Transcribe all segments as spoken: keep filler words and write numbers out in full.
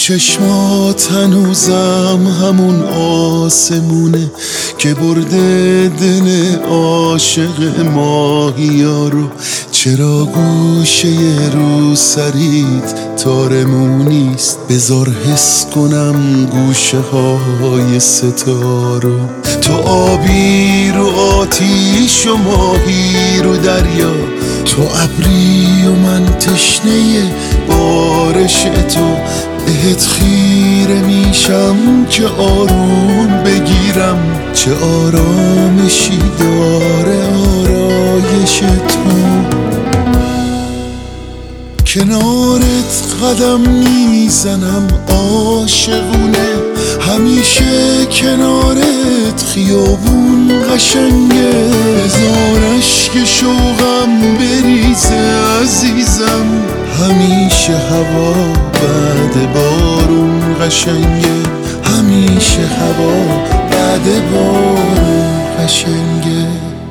چشمات هنوزم همون آسمونه که برده دل عاشق ماهیا رو. چرا گوشه رو سریت تارمونیست؟ بذار حس کنم گوشه های ستارو. تو آبی رو آتیش و ماهی رو دریا، تو ابری و من تشنه بارش تو. بهت خیره میشم که آروم بگیرم، چه آرامشی داره آرایش تو. کنارت قدم میزنم عاشقونه، همیشه کنارت خیابون قشنگه. بذار اشک شوقم بریزه عزیزم، همیشه هوا بعد بارون قشنگه. همیشه هوا بعد بارون قشنگه.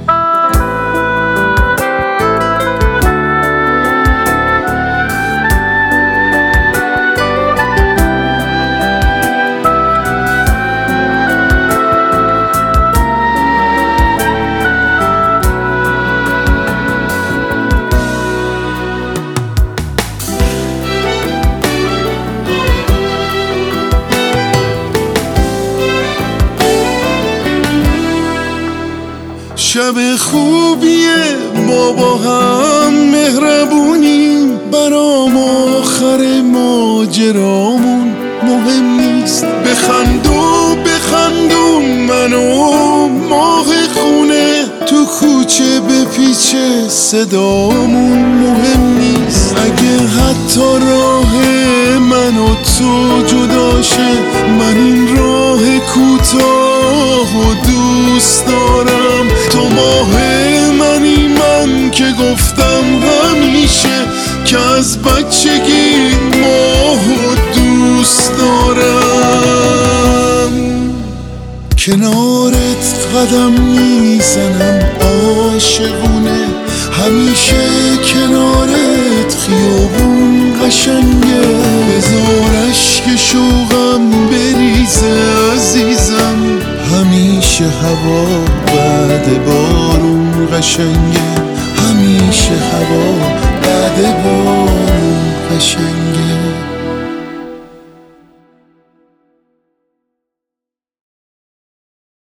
شب خوبیه ما با هم مهربونیم، برام آخر ماجرامون مهم نیست. بخند و بخندون منو ماه خونه، تو کوچه بپیچه صدامون مهم نیست. اگه حتی راه من و تو جداشه، من این راه کوتاه و دوست دارم. تو ماه منی، من که گفتم همیشه که از بچگی ماهو دوست دارم. کنارت قدم میزنم عاشقونه، همیشه کنارت خیابون قشنگه. بذار اشک شوقم بریزه عزیزم، همیشه هوا بعد بارون قشنگه. همیشه هوا بعد بارون قشنگه.